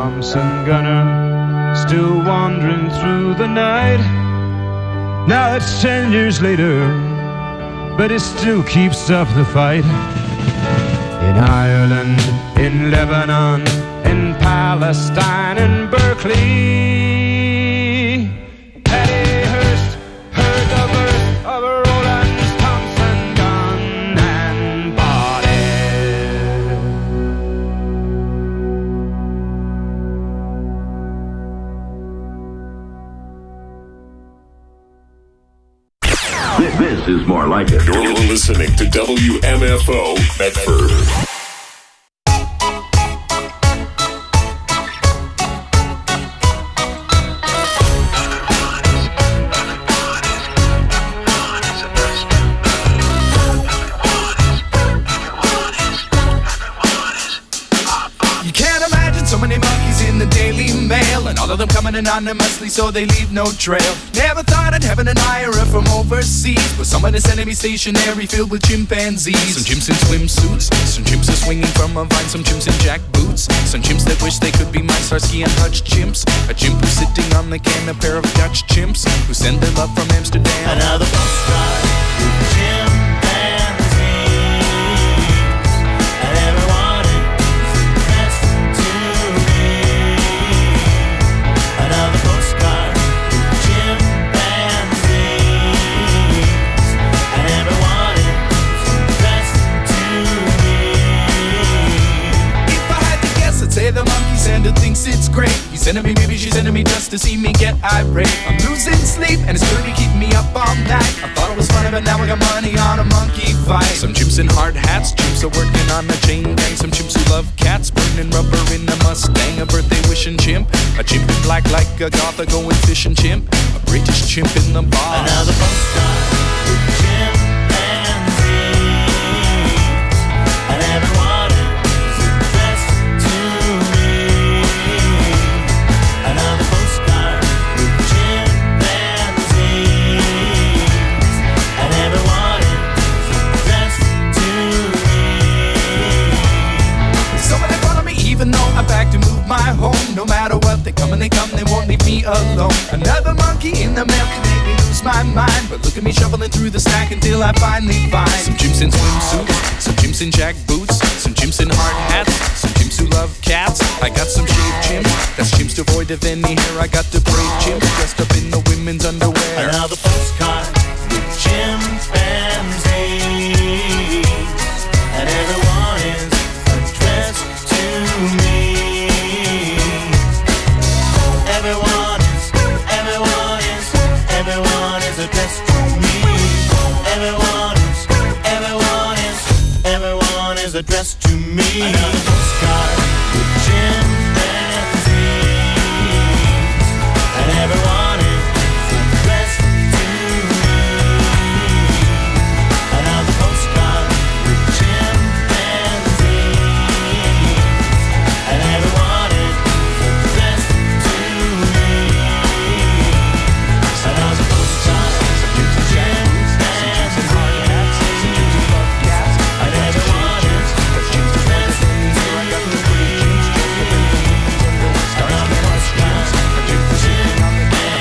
Thompson gunner, still wandering through the night. Now it's 10 years later, but it still keeps up the fight. In Ireland, in Lebanon, in Palestine, in Berkeley, Paddy Hearst heard the birth of Roland Thompson gun and body. This is more like it. You're listening to WMFO Medford. All of them coming anonymously, so they leave no trail. Never thought I'd have an admirer from overseas, but someone is sending me stationary filled with chimpanzees. Some chimps in swimsuits, some chimps are swinging from a vine, some chimps in jackboots, some chimps that wish they could be my Starsky and Hutch chimps. A chimp who's sitting on the can, a pair of Dutch chimps who send their love from Amsterdam. Another postcard with chimpanzees, and everyone is dressed to me. Another postcard with chimpanzees, and everyone is dressed to me. If I had to guess, I'd say the monkey sender thinks it's great. He's sending me, maybe she's sending me just to see me get irate. I'm losing sleep and it's going to keep me up all night. I thought it was funny, but now I got money on a monkey fight. Some chimps in hard hats, chimps are working on a chain gang. Some chimps who love cats, burning rubber in a Mustang. A birthday wishing chimp, a chimp in black like a goth, a going fishing chimp, a British chimp in the bar. Another postcard with chimpanzees, and everyone is dressed to me. Another postcard with chimpanzees, and everyone is dressed to me. Somebody follow me even though I back to move my home. No matter what, they come and they come, they won't leave me alone. Another monkey in the mail can make me lose my mind, but look at me shuffling through the stack until I finally find some chimps in swimsuits, some chimps in jack boots, some chimps in hard hats, some chimps who love cats. I got some shaved chimps, that's chimps devoid of any hair. I got the brave chimps dressed up in the women's underwear. Another postcard with chimpanzees, and everyone is addressed to me. Everyone is addressed to me. Everyone is addressed to me. Another postcard with chimpanzees, and everyone is addressed to me. Another postcard with chimpanzees, and everyone is addressed to me. Another postcard with chimpanzees, and everyone is addressed to me. Another postcard with chimpanzees,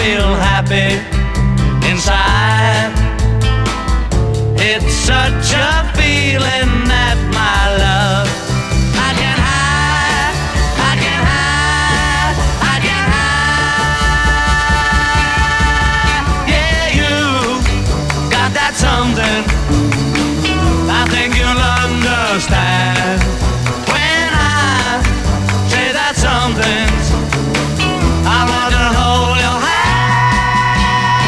feel happy inside. It's such a feeling that my love I can hide, I can hide, I can hide. Yeah, you got that something I think you'll understand when I say that something. I want to hold your hand.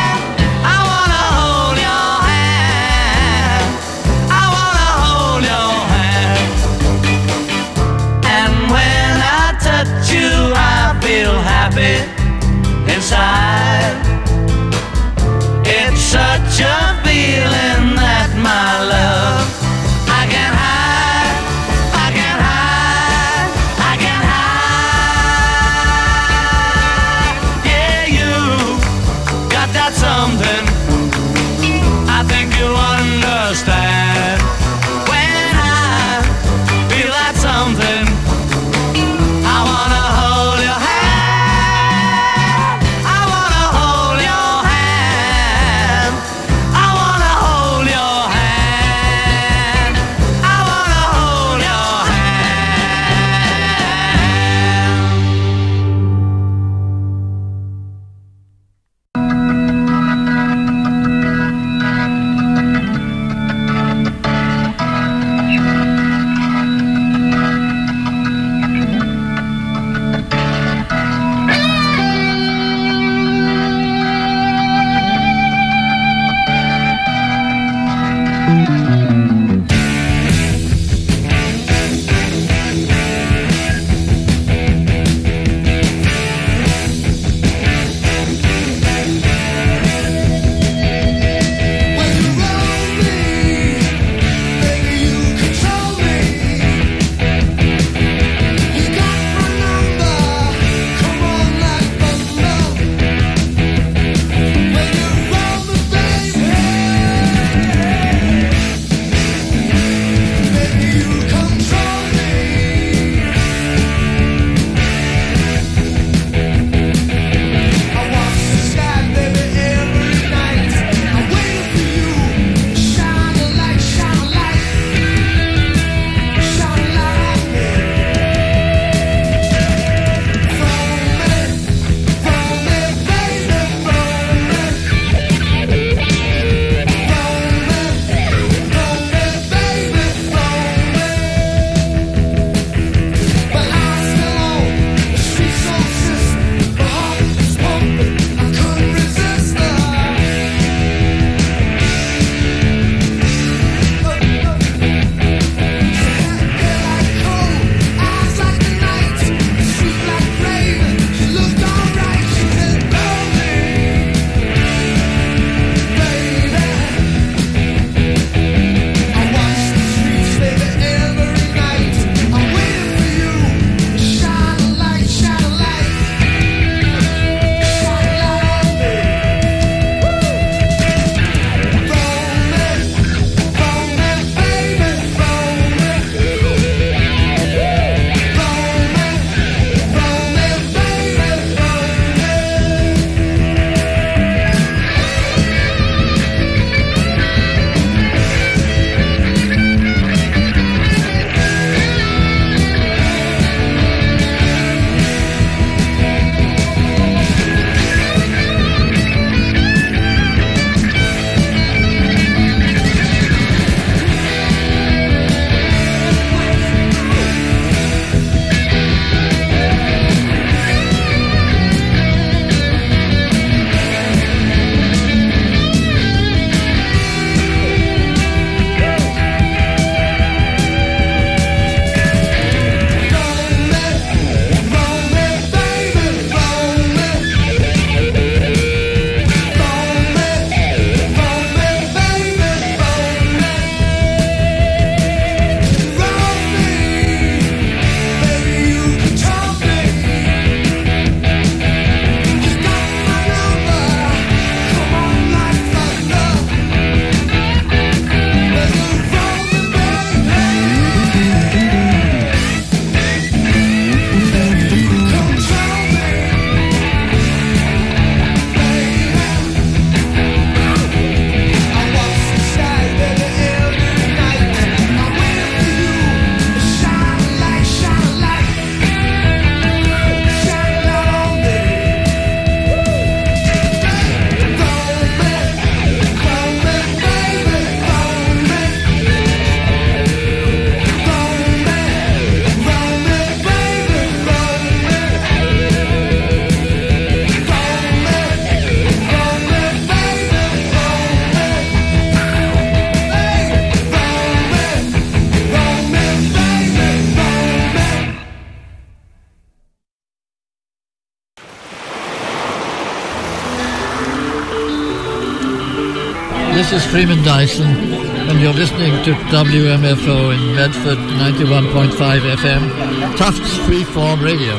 is Freeman Dyson, and you're listening to WMFO in Medford, 91.5 FM, Tufts Freeform Radio.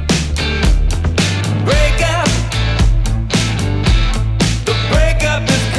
Break up is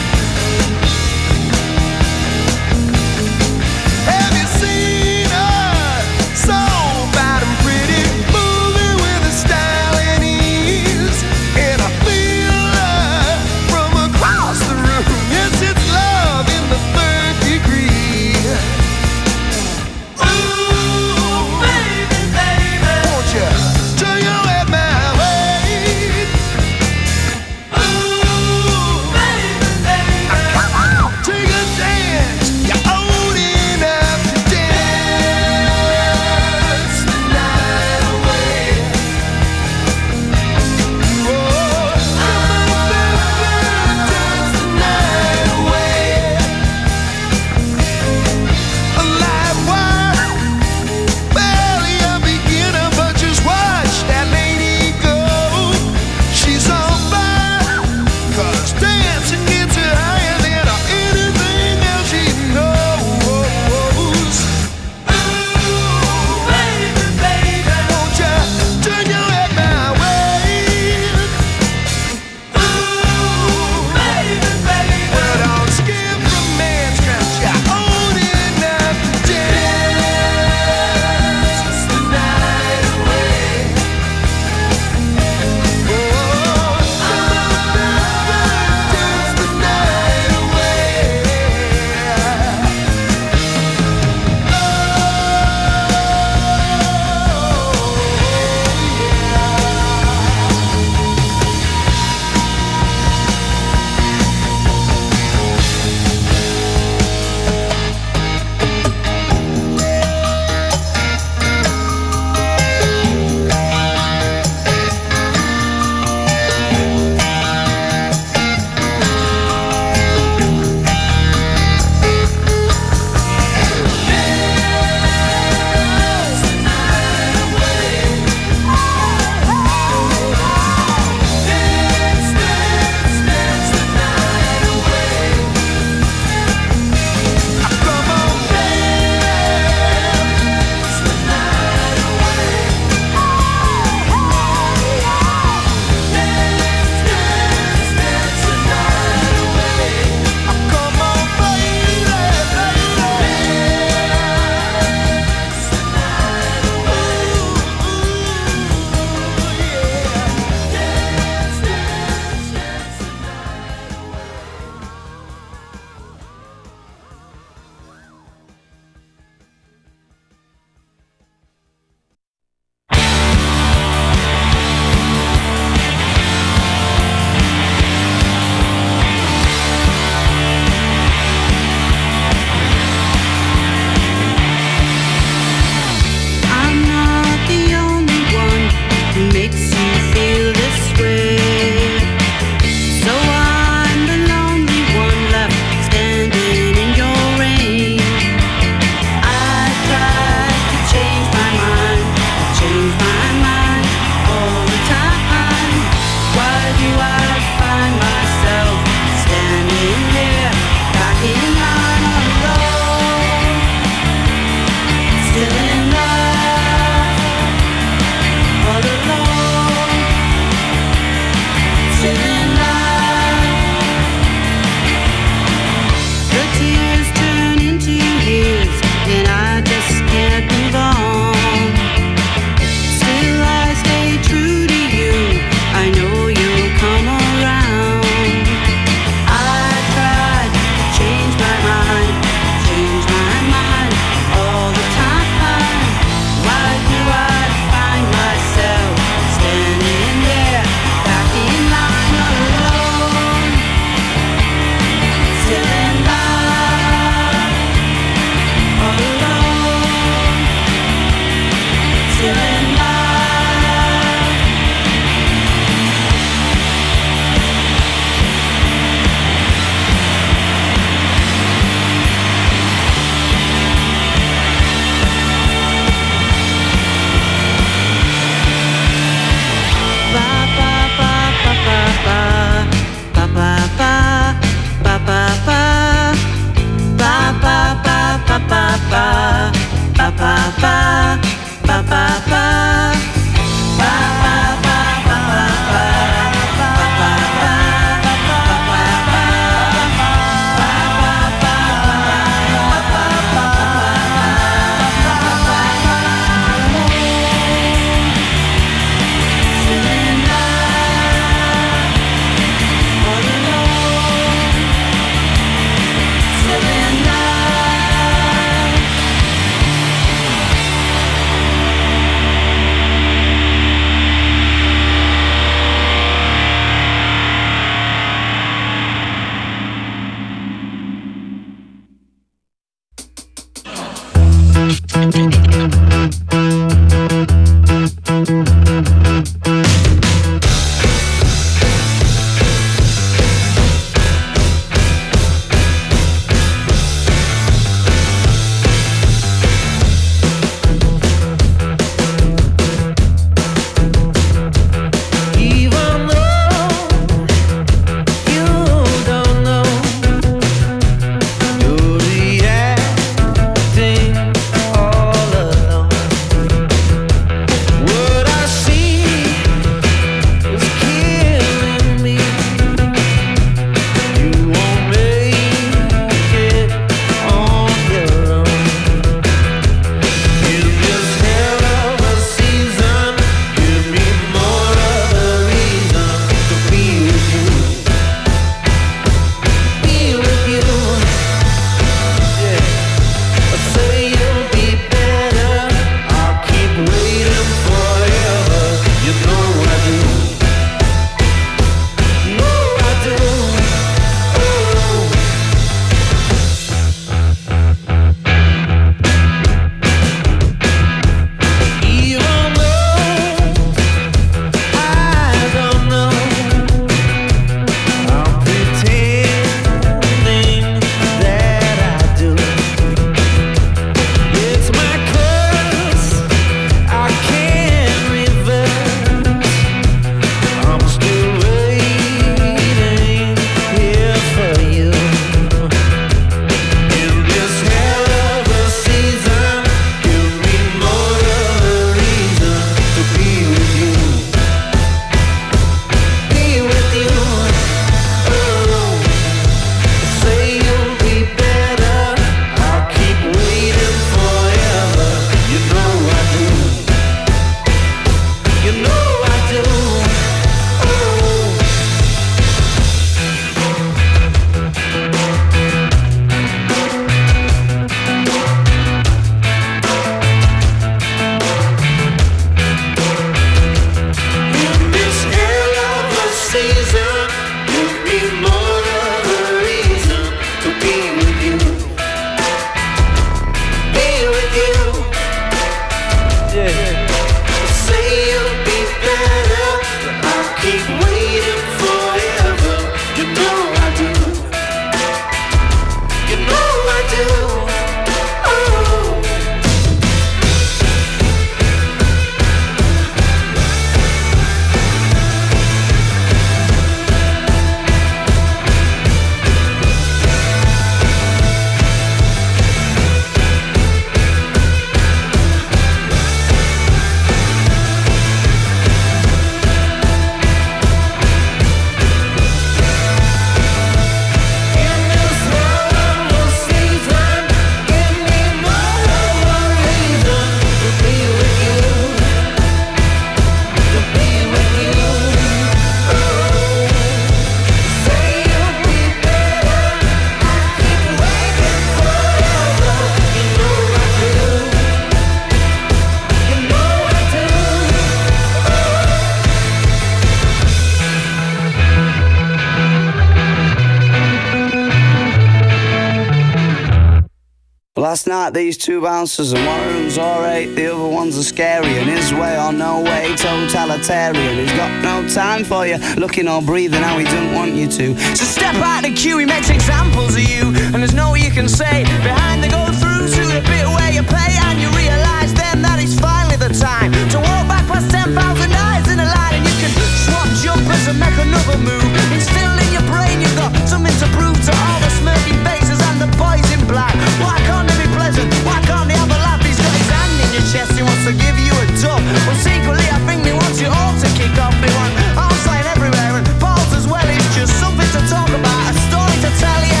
Last night these two bouncers, and one of them's alright, the other one's a scary, and his way or no way, totalitarian. He's got no time for you, looking or breathing how he doesn't want you to. So step out the queue, he makes examples of you, and there's no you can say behind the go-through to the bit where you pay, and you realise then that it's finally the time to walk back past 10,000 eyes in a line, and you can swap jumpers and make another move. Instilled in your brain, you've got something to prove to all the smirking faces and the boys in black. Why can't they be pleasant? Why can't they have a laugh? He's got his hand in your chest, he wants to give you a dub. Well, secretly I think he wants you all to kick off. They want arms flying everywhere and balls as well. It's just something to talk about, a story to tell ya.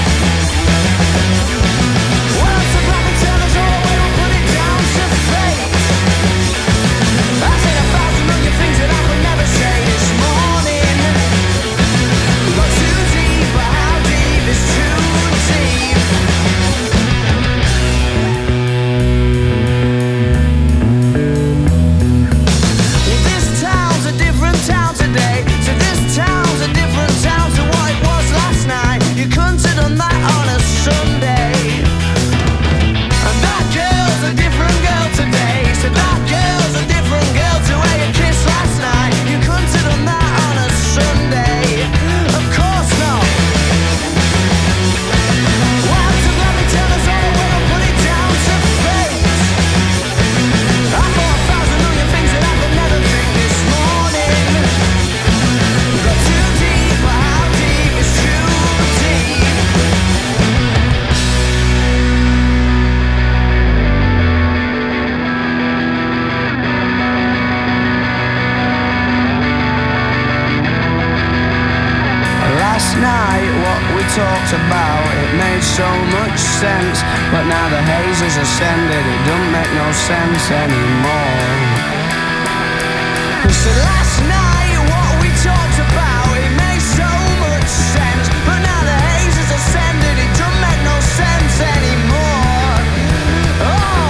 Well, it's a black and tellers all the way, we'll put it down to fate. I said 1,000 million things that I could never say this morning. Got too deep, but how deep is too deep? Well, this town's a different town today. So this town's a different town to what it was last night. You couldn't have done that on a Sunday. And that girl's a different girl today. So that girl's a different girl to where you kissed last night. You couldn't have done that on a Sunday. Of course not. Why to let me tell us all the way or put it down to fate? I thought 1,000 million things that I could never think this morning. Got too deep, but how deep is too deep? Last night, what we talked about, it made so much sense. But now the haze has ascended, it don't make no sense anymore. So last night, what we talked about, it made so much sense. But now the haze has ascended, it don't make no sense anymore. Oh.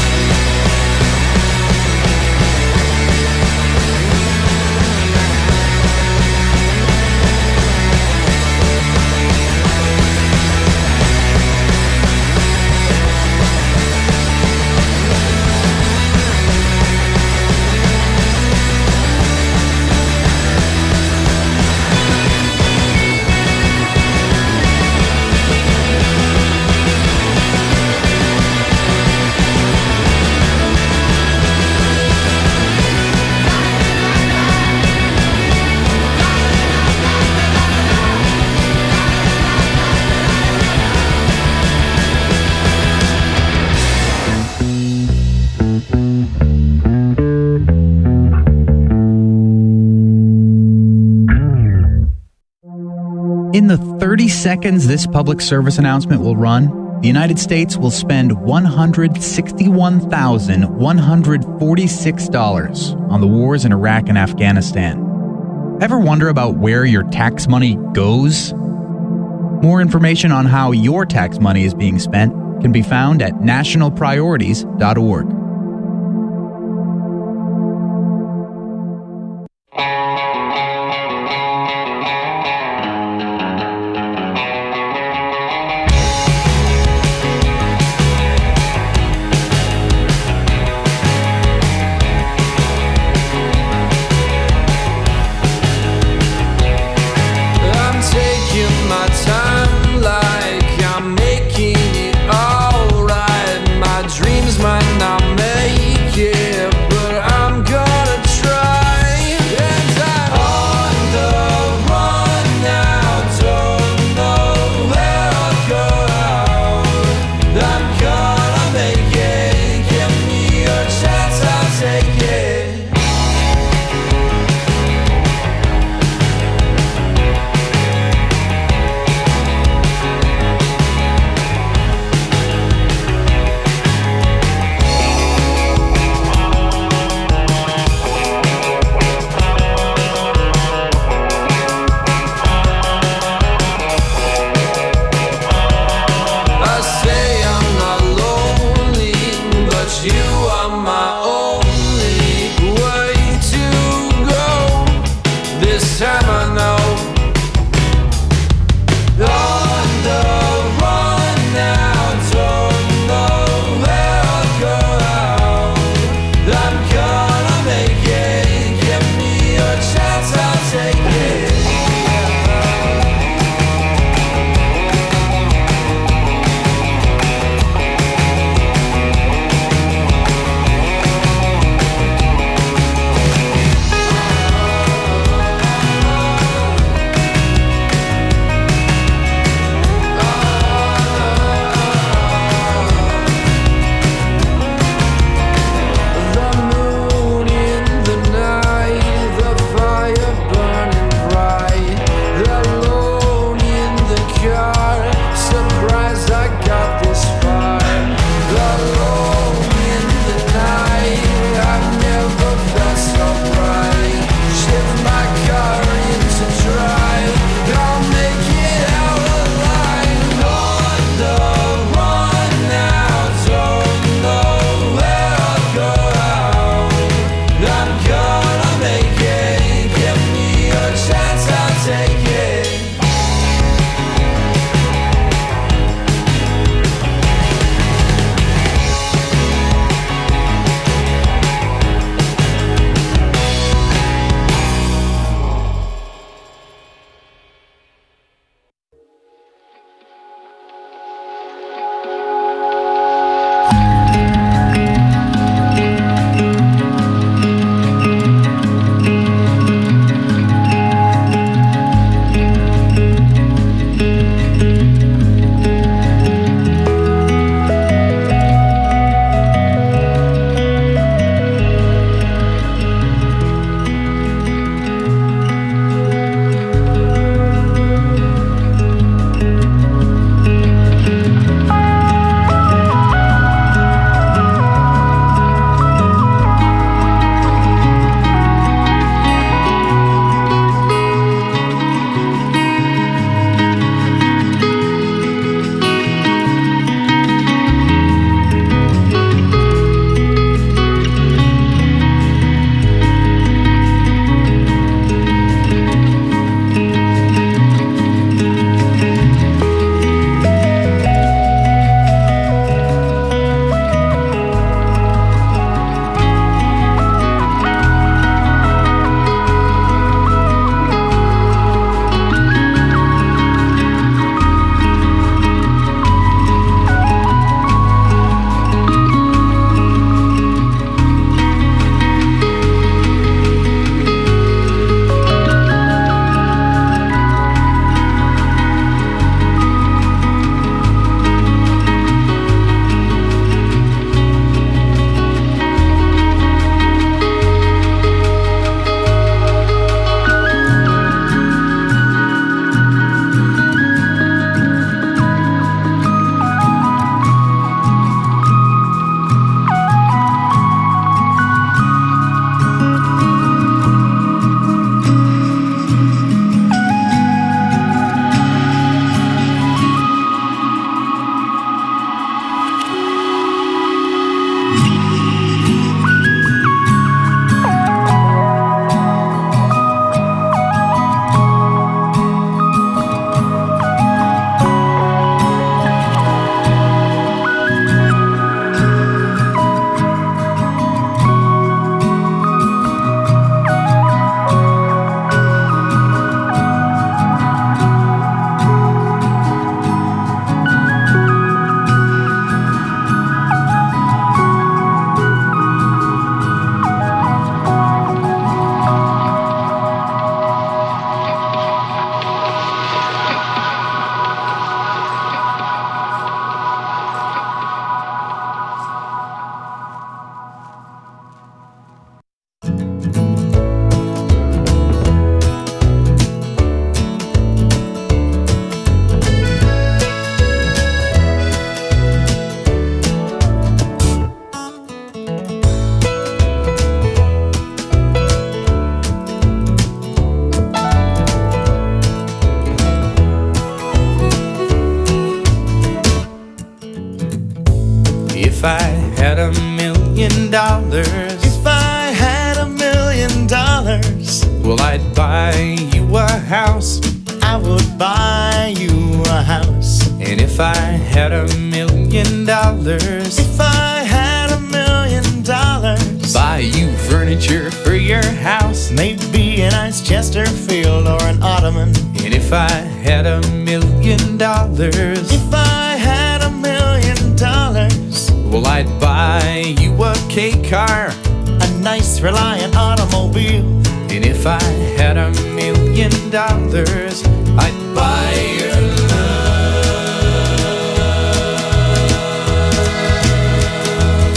In the 30 seconds this public service announcement will run, the United States will spend $161,146 on the wars in Iraq and Afghanistan. Ever wonder about where your tax money goes? More information on how your tax money is being spent can be found at nationalpriorities.org. Might not I'd buy you a house. I would buy you a house. And if I had $1 million, if I had $1 million, buy you furniture for your house. Maybe a nice Chesterfield or an ottoman. And if I had $1 million, if I had $1 million, well, I'd buy you a K car, a nice Reliant automobile. And if I had $1 million, I'd buy your love.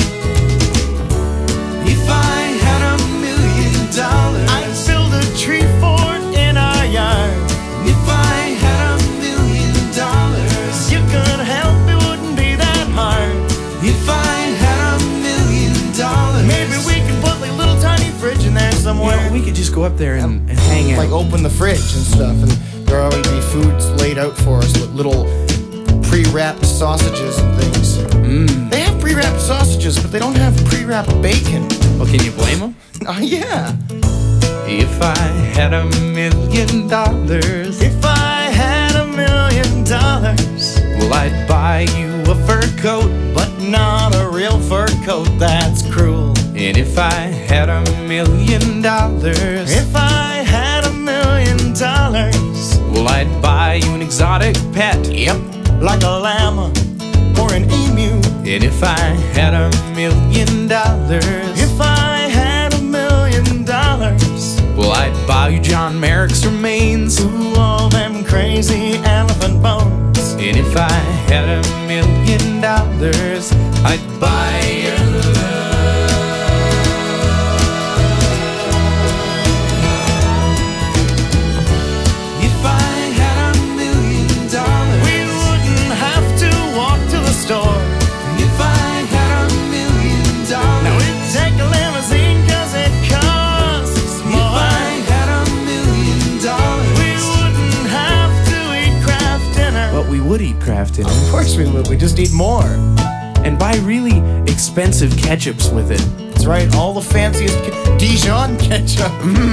If I had $1 million, I'd build a tree fort in our yard. If I had $1 million, you could help, it wouldn't be that hard. If I had $1 million, maybe we could put like a little tiny fridge in there somewhere. You know, we could just go up there and hang out. Like open the fridge and stuff, and there will always be foods laid out for us with little pre-wrapped sausages and things. They have pre-wrapped sausages, but they don't have pre-wrapped bacon. Well, can you blame them? Oh, yeah. If I had $1 million, if I had $1 million, well, I'd buy you a fur coat, but not a real fur coat, that's cruel. And if I had $1 million, if I had $1 million, well, I'd buy you an exotic pet. Yep, like a llama or an emu. And if I had $1 million, if I had $1 million, well, I'd buy you John Merrick's remains. Ooh, all them crazy elephant bones. And if I had $1 million, I'd buy your love. If I had $1 million, we wouldn't have to walk to the store. If I had $1 million, now we'd take a limousine 'cause it costs more. If I had $1 million, we wouldn't have to eat Kraft dinner. but we would eat Kraft dinner. Of course we would, we just eat more. And buy really expensive ketchups with it. That's right, all the fanciest Dijon ketchup.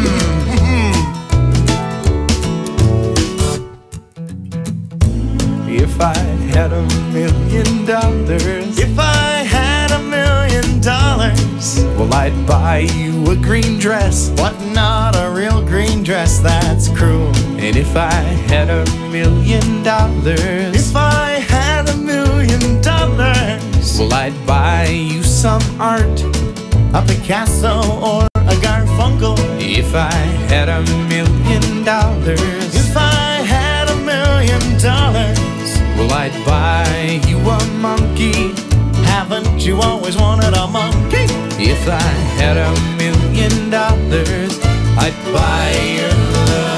If I had $1 million, if I had $1 million, well, I'd buy you a green dress, but not a real green dress, that's cruel. And if I had $1 million, if I had $1 million, well, I'd buy you some art, a Picasso or a Garfunkel. If I had $1 million, if I had $1 million, well, I'd buy you a monkey. Haven't you always wanted a monkey? If I had $1 million, I'd buy your love.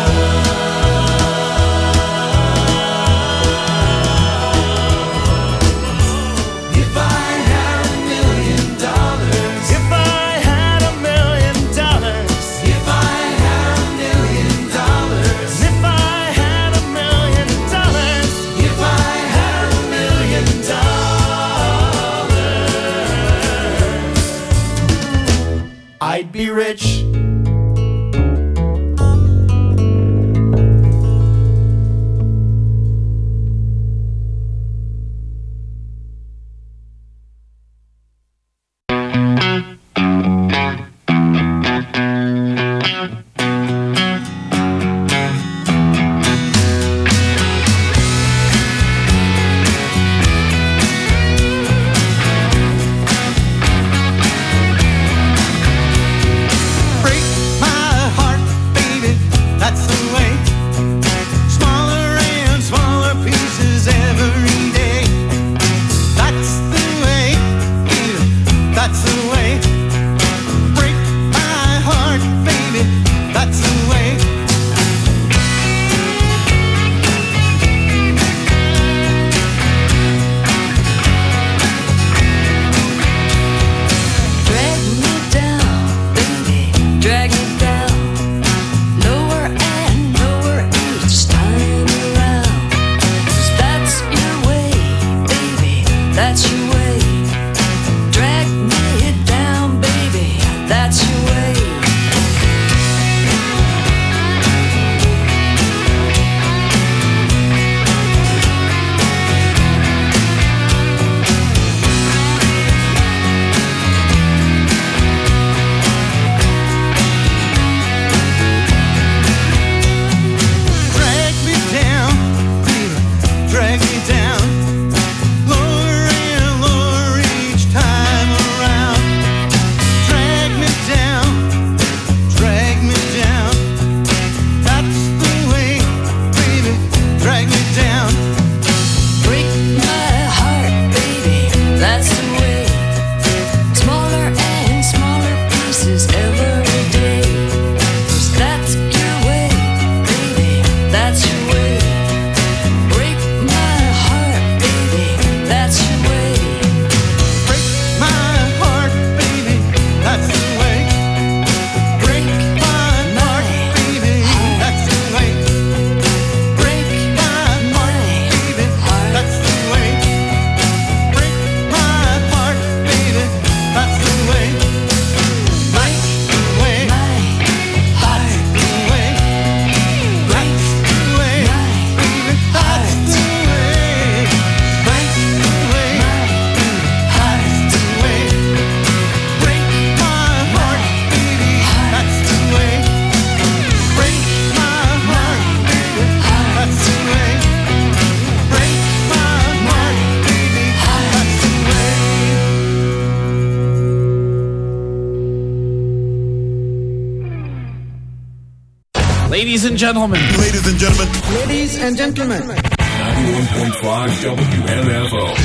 If I had $1 million, if I had $1 million, if I had $1 million, if I had $1 million, if I had $1 million, I'd be rich. Ladies and gentlemen. Ladies and gentlemen. Ladies and gentlemen. 91.5 WMFO.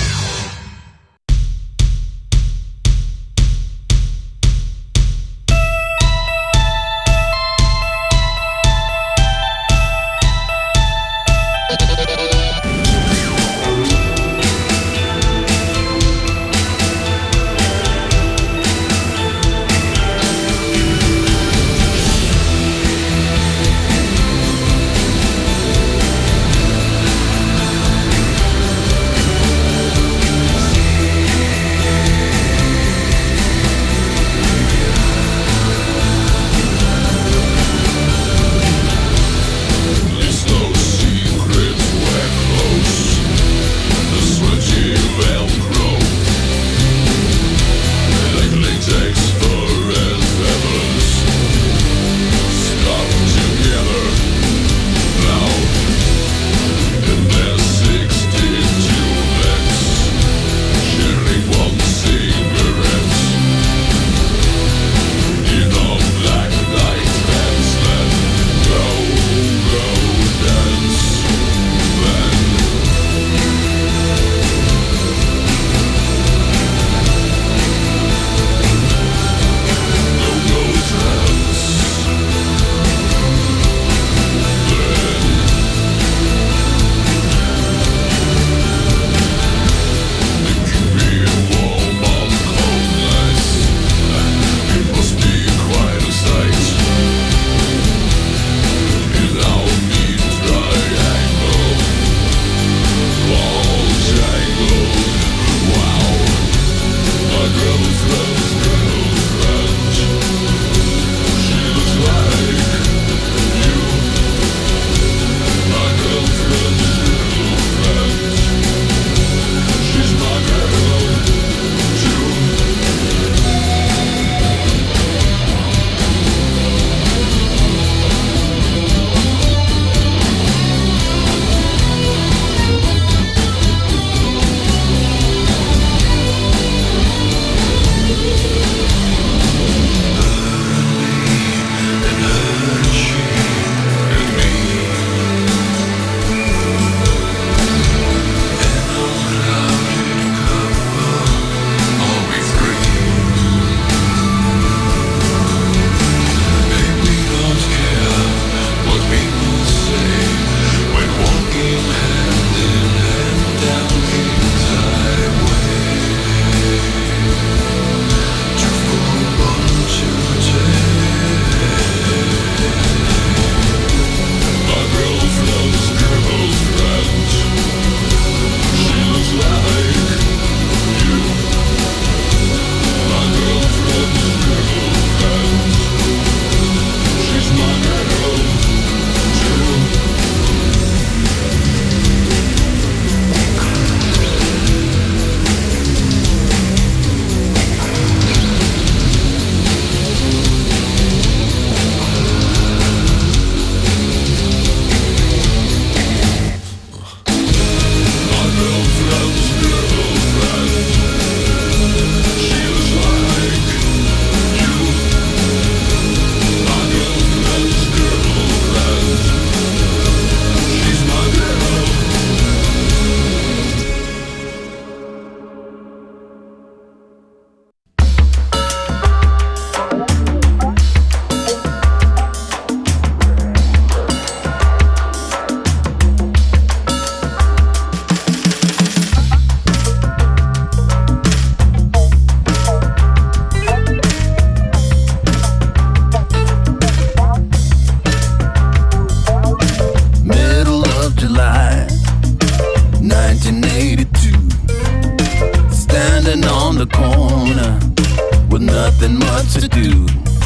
nothing much to do.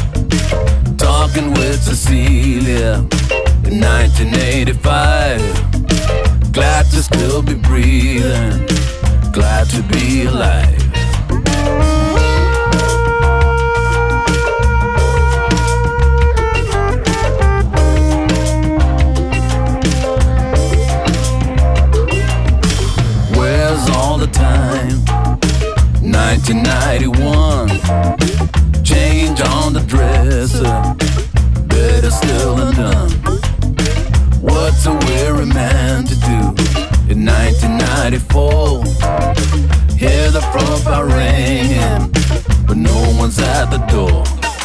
Talking with Cecilia in 1985. Glad to still be breathing, glad to be alive. Where's all the time? 1991. Change on the dresser, better still than done. was at the door.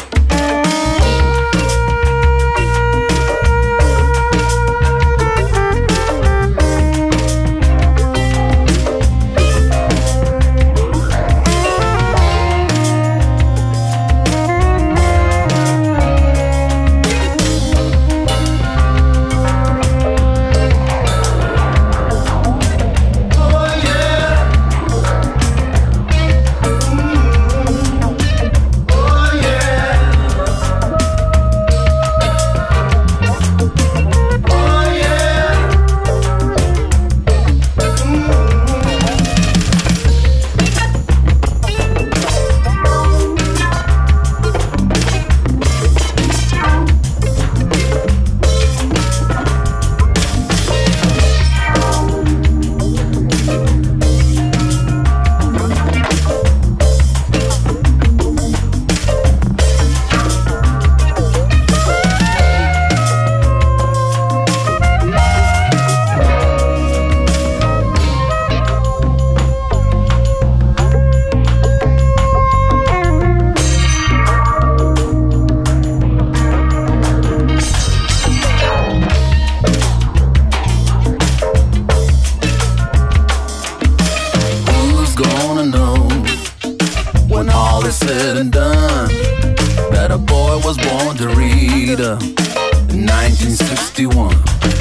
Said and done that a boy was born to read in 1961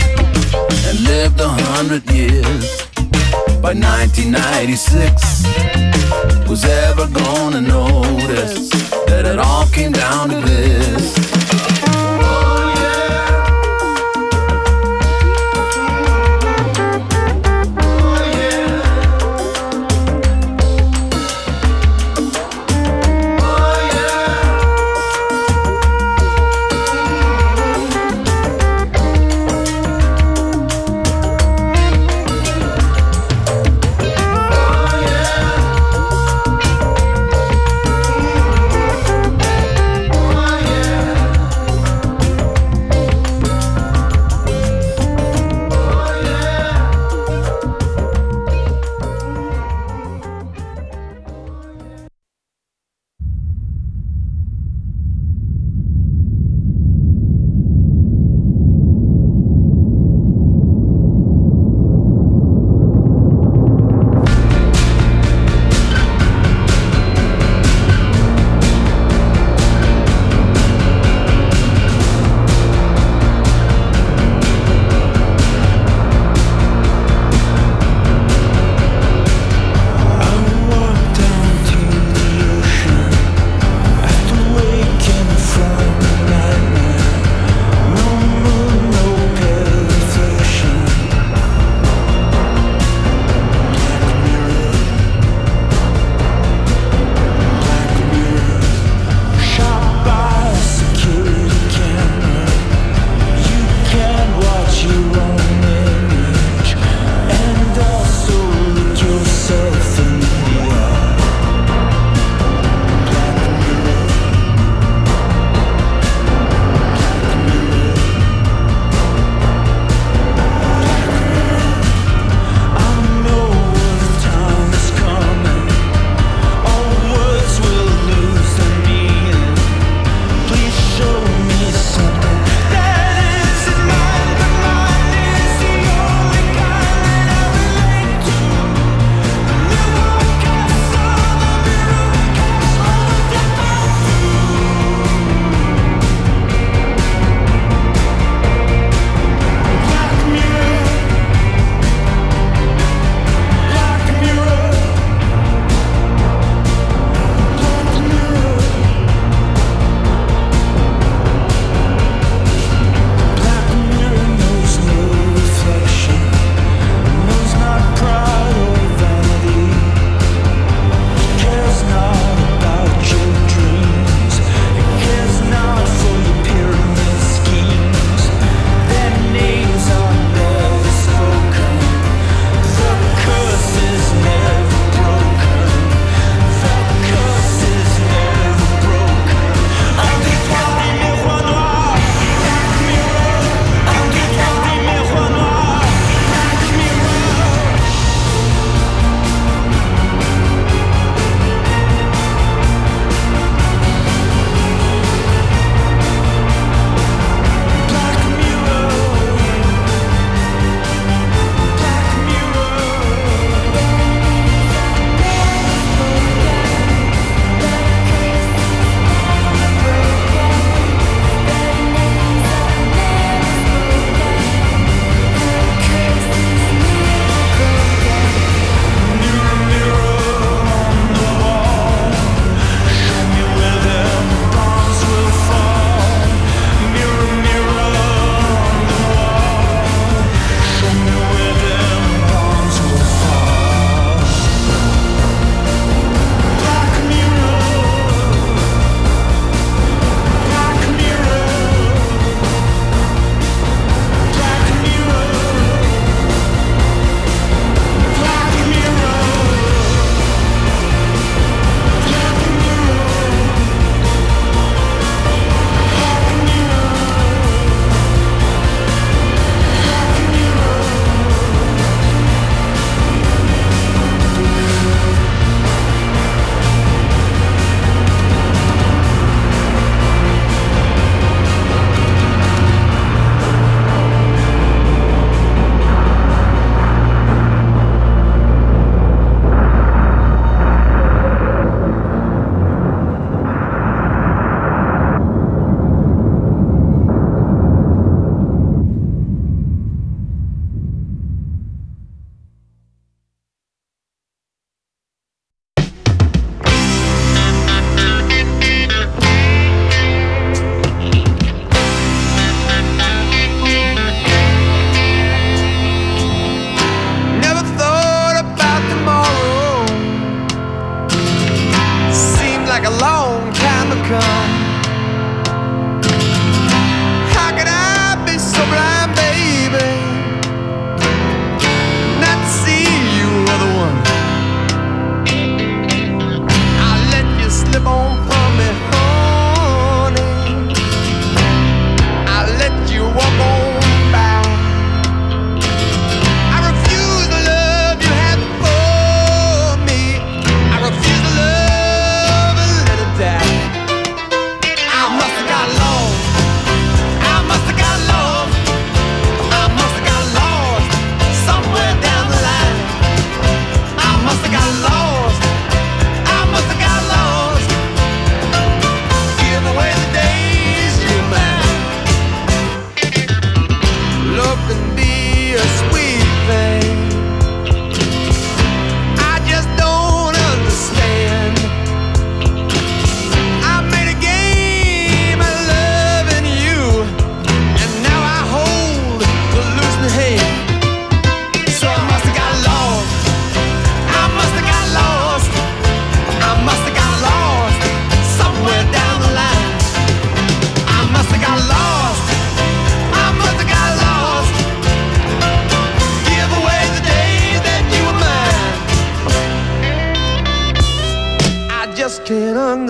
and lived 100 years. By 1996, was ever gonna notice that it all came down to this? Yeah.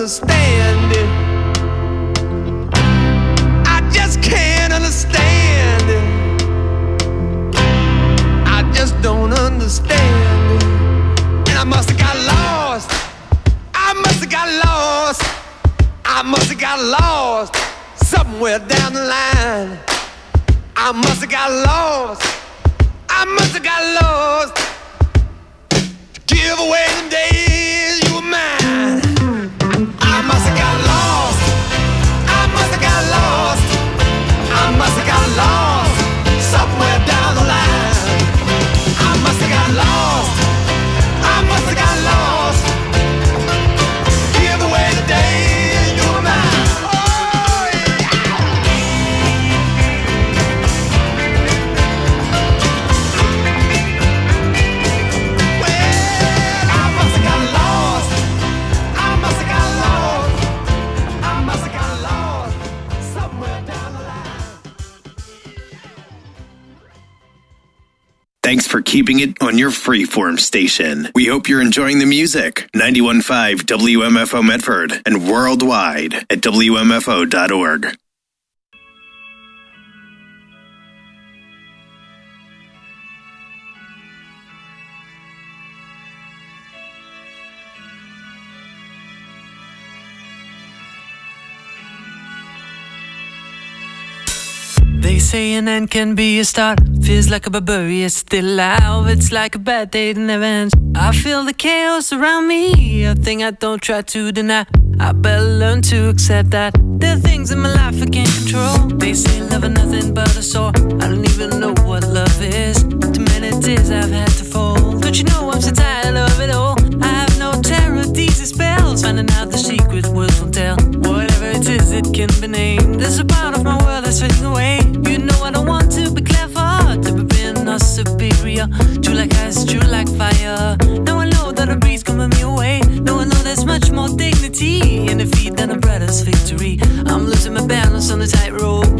understand it. I just can't understand it. I just don't understand it. And I must have got lost. I must have got lost. I must have got lost somewhere down the line. I must have got lost. I must have got lost. Give away the days you were mine. I must have got lost. I must have got lost. I must have got lost somewhere down the line. I must have got lost. I must have got lost. Give away the days you were mine. Oh yeah. Well, I must have got lost. I must have got lost. I must have got lost somewhere down the line. Thanks for keeping it on your freeform station. We hope you're enjoying the music. 91.5 WMFO Medford and worldwide at WMFO.org. They say an end can be a start. Feels like a barbarian, it's still alive. It's like a bad day that never ends. I feel the chaos around me, a thing I don't try to deny. I better learn to accept that there are things in my life I can't control. They say love is nothing but a sore. I don't even know what love is. Too many tears I've had to fold. Don't you know I'm so tired of it all? I have no terror, these are spells. Finding out the secret words won't tell. Whatever it is, it can be named. There's a part of my world that's fading away. You know I don't want to be clever, to be being or superior. True like ice, true like fire. Now I know that a breeze coming me away. Now I know there's much more dignity in defeat than a brother's victory. I'm losing my balance on the tightrope.